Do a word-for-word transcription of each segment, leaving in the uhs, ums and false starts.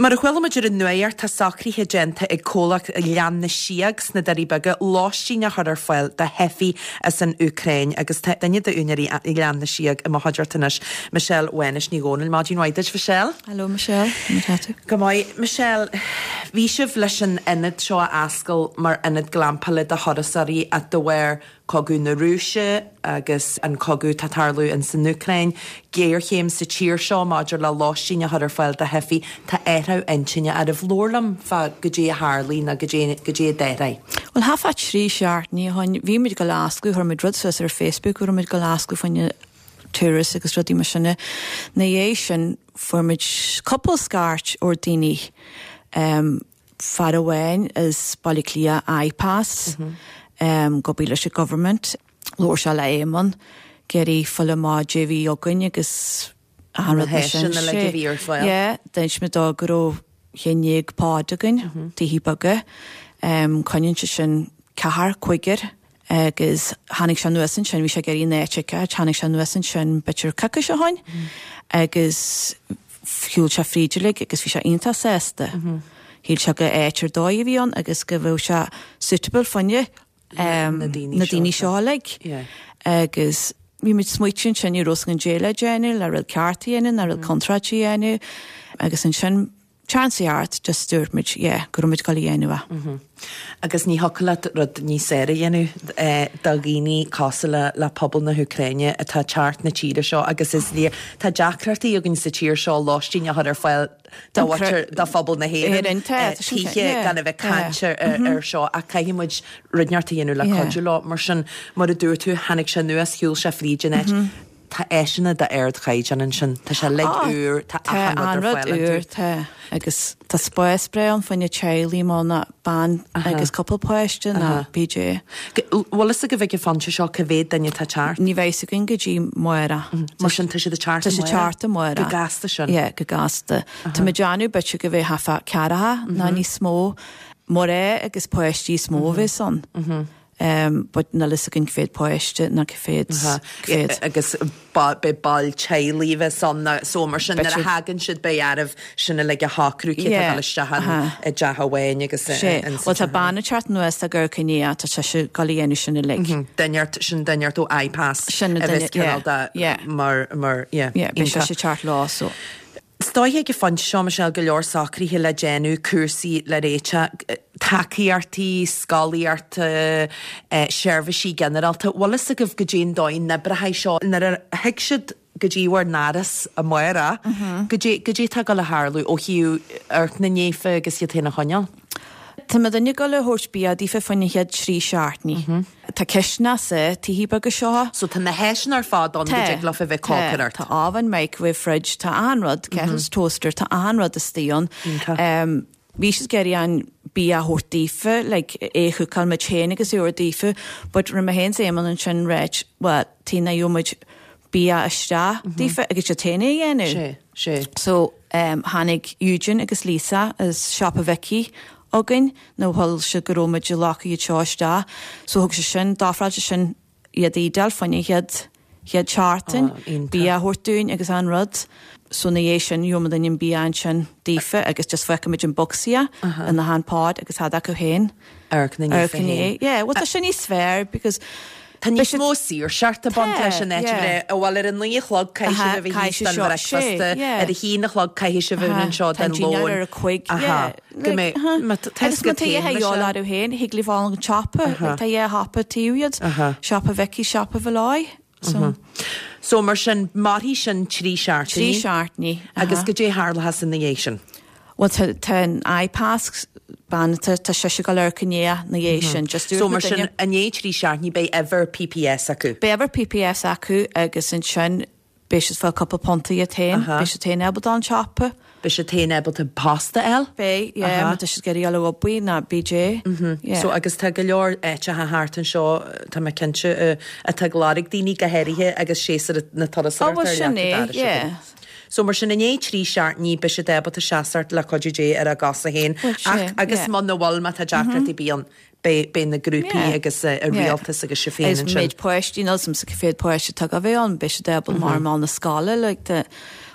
Mar a chhuilamaidir in nuair tá sacríthe genta ag cólach lean na siags na darí baga láistíne hadar foiil de hefi as an Ukraine agus daine de únarí lean na siag i mahadirtanas Michelle Wenis ní gónil Madín Waidage Michelle. Hello Michelle. Go mai Michelle bhí sibh leis an inad seo ascail mar inad glampala de horasarí a dohhair cogú na Rúise agus an cogú tatarlú in san Ukraine géir chéim sa tír seo maidir le láistíne hadar foiil de hefi tá éthá intinne ar a bhlórlam fa go dtí a Harlí na go dtí déire. Well hafa trí seartní hain bhí mid go láscu chuir mid rud ar Facebook chuir mid go láscu fanne turas agus rudí mar sinne na dhé sin formid couple scarch or daoine um, far away is baliclia iPass mm-hmm. um, go bí leis government lór se le éman geirí fulla má J V ogain agus Anna Hession le givir foil. Yeah, dens me da gro hénig pádagan tí hí baga um, conin sin cahar cuiger agus hannig se nuasan sin vi se gerí néitica hannig se nuasan sin betur caca se hain agus fiúil se fríidirlig agus vi se inta sésta híl se go éitir dói vi an agus go bhfuil se suitable fanne um, na daoine seáleg agus mi mit smuitin sin i rosgan jéile dénu le ril cartaíine na ril contratíine agus an sin chanceart just stúr mit yeah gromid galíénuwa. Mhm. Agus ní hocaile rud ní séra dhéanú dalgíní cosala le pobl na Ukraine a tá teart na tíre seo agus is lí tá deacrartaí agin sa tír seo láistíne hadar foiil da water da phobal na héan tíe gan a bheith cantir ar seo a caiimiid rudnearta dhéanú le codú lá mar sin mar a dúir tú hanig se nuas hiúil se fríidirnet tá éisina de aird chaid an sin tá se le úr tá anrad úr tá agus tá spáisbre an fanne chelí mána ban agus couple poiste na B J. Wallis a go bheith fanse seo go bhéad daine tá teart. Ní bhéis go gotí muire mar sin tá sé de teart sé tearta muire go gasta sin. Yeah, go gasta. Tá me deanú bete go bheith hafa cearatha na ní smó mar é agus poistí smó bhí son. Um, but na lisa gyn gyfeid poiste na gyfeid agus be bal chailí bheith son na somar sin ar a hagan siad be armh sinna le a hácrú cé a leistehan a dehahain agus well tá banna teart nuas a gur cinní tá se se galíhéanú sinna le Dainart sin dainart ó iPass sinna mar mar be se sé teart lá so. Stáithe go fan seo Michelle go leor sacríthe le déanú cuasaí le réite takeíartaí, scalaíarta, seirbhísí generalta, wallis a goh go dtíon dóin na brethaid seo nar a heic siad go dtíhhar náras a muire go dtí tá go le Harlú ó hiú airt na néfa agus iad héna choineal. Tá me danne go le hórsbí a dífa fanne head trí seartní. Tá ceisna sa tíhí bag go seo. So tá na heisin ar fád an go le fa bheith cócarar. Tá áhan microwave fridge tá anrad, kettles toaster tá anrad a stíon. Bhí is geirí an bí a hórtífa, like échu cal me chéna agus úr dífa, but ri me hen séman an sin réit, well, tína iomid bí a iste dífa agus se téna dhéanú. Sé, sé. So, um, hannig Eugene agus Lisa as Shoppa Vicky again no hol se goróma de lacha i teáistá so thug se sin dáfráilte sin iad ídal fanne head head chartan bí a hortún agus an rud so na dhé sin iomad in bí an sin dífa agus just feicimiid an boxia in na handpád agus had acu héin Arc na nífa yeah what a sin ní sfér because Tá ní mó sír seart a bant leis an net a bhil ar an líolog caiisi a bhí hí an breicfasta ar a hínachlog caiisi bhún an seo den lóir ar a chuig go mé heáú héin higlí bháil an choppa tá é hapa tíúiad Shoppa Vicky Shoppa Bhláid so mar sin marhí sin trí seart trí seartní agus go dé hála has in na dhé sin. Well ten iPass ban tá se se go leircinné na dhé sin just so mar sin a né trí seartní be ever P P S acu. Be ever P P S acu agus in sin be se fel couple pontaí a tain be se tain ebal an choppa. Be se tain ebal te pasta el? Be, yeah, ma te se geri alo obwi na B J. So agus te go leor eite ha hartan seo ta me kinse a te glárig dini gaherithe agus sésa na tarasar. Oh, well sinné, yeah. So mar sin na né trí seart ní be se debal a seaart le codú dé ar a gas a héin agus man na bhil me a deachratí bíon be na grúpi agus a réaltas agus se féin sin. Is méid poisttí nosm sa féad poiste tag a bheith an be se debal mar má na scala le de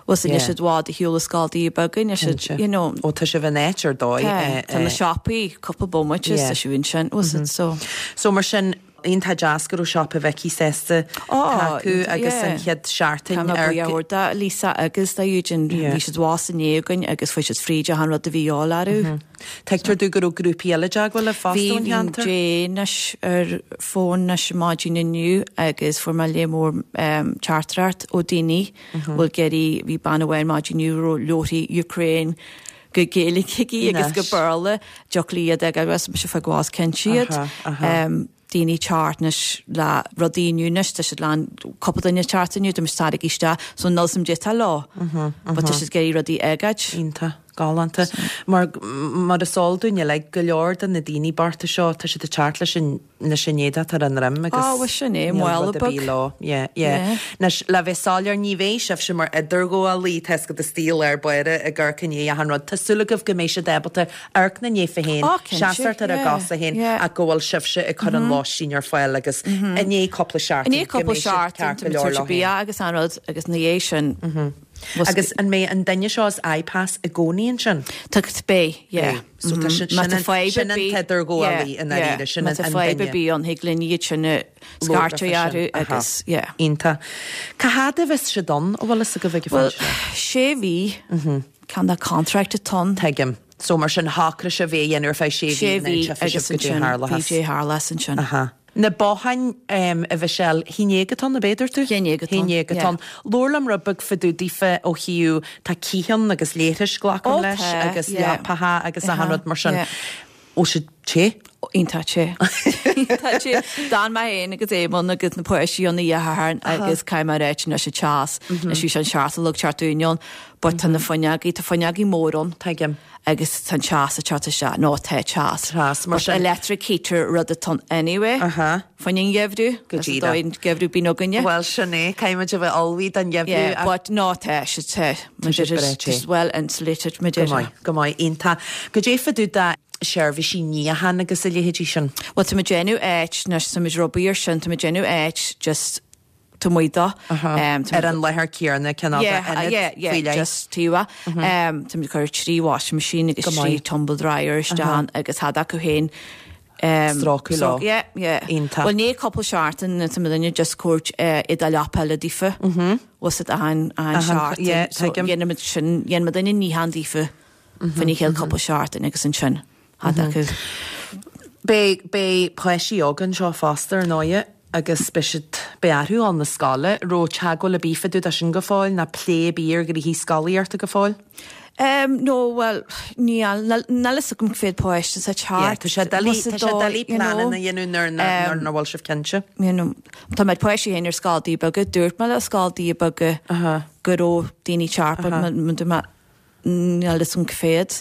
was in is dwad hiúla scaldaí bagin is you know ó tá sé bhnéit ar dóid tá na shoppaí couple bomuitis a siún sin was it so so mar sin on tá jaascar ó shoppa bheití sésta acu agus an chead seaartain ar lísa agus da dúin bhí sé dwás in éagain agus fuis is fríide an rud a bhíáil arú. Teictar du gur ó grúpi eile deag bhfuil le fástún Déis ar fón na mágin inniu agus for me lémór charterart ó daoine bhfuil geirí bhí banhhain máginú leorí Ukraine go géala cií agus go burla jolíad ag agus se fa gás cen siad. Díní chartnes le rodíúnes te lá coppadaine chartaniu do stadig iste so nulsam je lá, ba te géirí rodí agad. Ínta. Galanta mar mar a sáilúine le go leor an na daoine barta seo tá si de chartla sin na sinnéad tar an rim agus sinné mhil bí lá nes le bheith sáir ní bhéh sef sem mar idirgó a lí te go de stíl ar buire a gur cinné a hanrad Tásúlagah go mééis se debalta arc na néfa héin seaart ar a gas a héin a ggóil sibse i chu an lá sin ar fáil agus a né coppla seart ní coppla seart bí agus anrad agus na dhé sin. Agus an mé an daine seás iPass a gcóíonn sin. Tucht bé, sin teidir ggóí in sin féibe bí an higlíníiad sinna scartearú agus Ínta. Caháda bheits se don ó bhfuil a go bheith Well sé bhí can contract a ton teigem. So mar sin hácra se bhé dhéanú fé sé bhí agus P J Harlas sin sin. Na báhain um, a bheit sell hínégatán na béidir tú? Hínégatán. Lórlam rubbag fadúdífa ó hiú tá cíhan agus léiris ghlacham leis agus leapatha agus a hanrad mar sin. Ó si té? Ínta sé. Dan mai éon agus émon agus na poisiíonna dhéthn agus caiimar réit na sé teas na sí an seaartalach chartúnion, ba tan na foineagaí tá foineagaí mórón teigem. agus tan teas a charta se nó te teas. Mar electric heater rud a ton anyway. Foining gefrú goín gefrú bí nóganne? Well sinné caiimiid a bheith alhí an gefrú. But ná te se te well insulated me go mai ínta. Go défa dú da seirbhí sí ní a hana agus a léhétí sin. Well tá genú éit nes sa robíir sin tá genú éit just to muida ar an lethar cíarna cená just tíha tá chu trí wash machine agus trí tumble dryer stan agus had acu héin strácu lá ínta. Well ní couple seartan na tamine just cuat i a lepelle dífa was it a han seart dhéanamid sin dhéanamid daine ní handífa fan ní chéal couple seartan agus an sin had acu. Bé bé poisí ágan seo fástar náide agus speisiid bearú an na scala ró teagó le bífaú a sin go fáil na plé bír gur hí scalaíarta go fáil? Um, no, well, níl, nalas gom féad poiste sa chart. Tá sé dalí planan na dhéanú nar na bhil sih cinse? Tá meid poiste héanaar scaldí baga, dúirt me le scaldí baga goró daoine charpa nalas gom féad.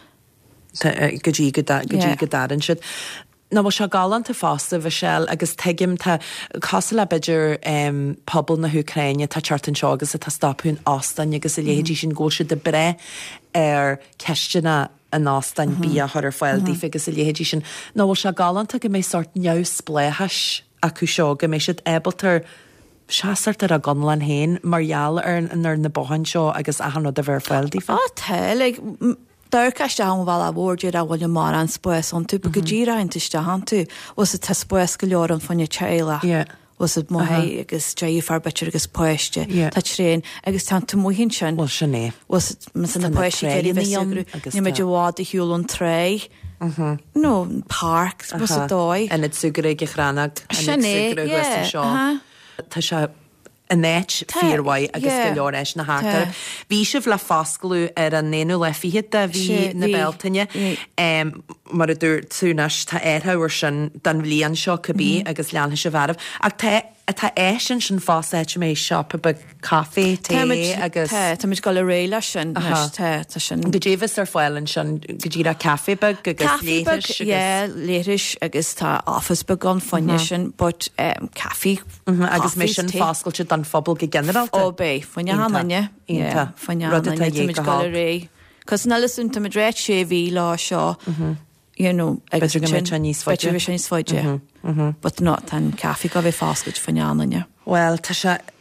Go dtí go daran siad. Na bhil se galanta fásta bheit sell agus teigim tá casa le beidir um, pobl na Húcraine tá chartan seo agus a tá stopún ástain agus a léhétí sin ggóise de bre ar ceistena an ástain bí a thuir fáil dífa agus a léhétí sin. Na bhil se galanta go mé sort neus spléthais acu seo go mé siad ébaltar seaart ar a ganlan héin margheall ar na bóhain seo agus a hanna a bhar fáil dífa. Á te, like, Dar ceiste an bhil a bhórdiad a bhfuil mar an spóis an tú go ddíráintiste han tú was a te spóis go leor an fanne teile was it mé agus déifar betir agus poiste Tá tréin agus tan tú mhinn sin bhil sinné was san na poiste agus ní meidir bhád i hiúlan tré nó park was a dóid an it sugur ige chránag sinné seo Tá se a net fíorhaid agus go leor éis na hácar. Bhí sibh le fáscalú ar an néanú le fihiad a bhí na Beltaine mar a dúir túnas tá éthhair sin don bhlíon seo cabbí agus leanana se bharmh ach tá é sin sin fásáid mé seoppa ba caé té agus Tá mis go le réile sin sin go ddéhas ar fáilann sin go ddíra caébag agus léiris agus tá áfas be gan fanne sin but caí agus mé sin fáscailte don phobal go general ó bé fanne hanne fanne ré cos nalasúnta a dréit sé bhí lá seo you know, agus níos fáide but not an caí go bheith fáscailt fanneanne. Well, tá se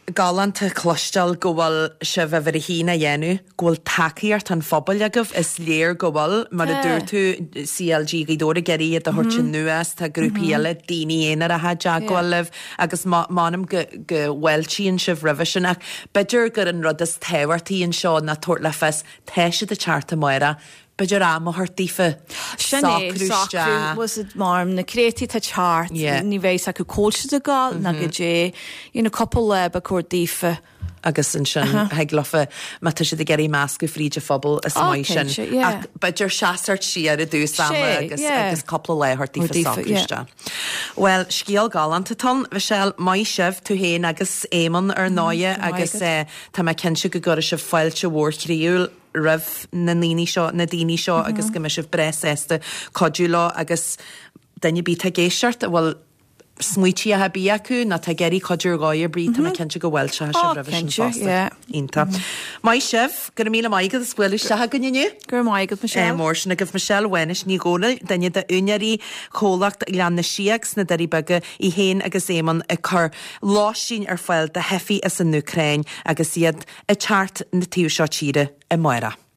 galanta clostal gohfuil se bheith a hína dhéennn, ghfuil takeíart an fphobal agah is léir gohfuil mar a dúir tú C L G gaiddóra geirí a thuirte nuas tá grúpiile daoine éanaar a ha deagháilh agus mánam go bhfuiltííonn sibh rivisinach, beidir gur an rud is tehairtaíonn seo na tuairt le fes teise de charta mura. Beidir am a thuirtífa Sinné was it marm na crétí tá chart ní bhééis acu cóilse a gáil na go dé ina couple le a cuairtífa. agus an sin heaglafa má tu si de geirí más go fríide fphobal is mai sin. Beidir seaart si ar a dús agus agus coppla léthirtífa. Well, scíal galantatón bheit sell mai sibh tú héin agus éman ar náide agus tá me cinse go gur se fáilte mhórchríúil rah na daoine seo na daoine seo agus go me sibh breséasta codúlá agus daine bí a géisiart a bhfuil smuotí a ha bí acu na tá geirí codúr gáir brí tá cinnte go bhfuil se se ínta. Mai sibh gur míle maigad is bhfuil se gannne? Gur maigad me mór sin agus Michelle Wenis ní góna daine de unearí cholacht lean na siags na darí baga i héin agus éman a chur láisín ar fáil de hefií is an Ukraine agus iad a chart na tíú seo tíre i Moira.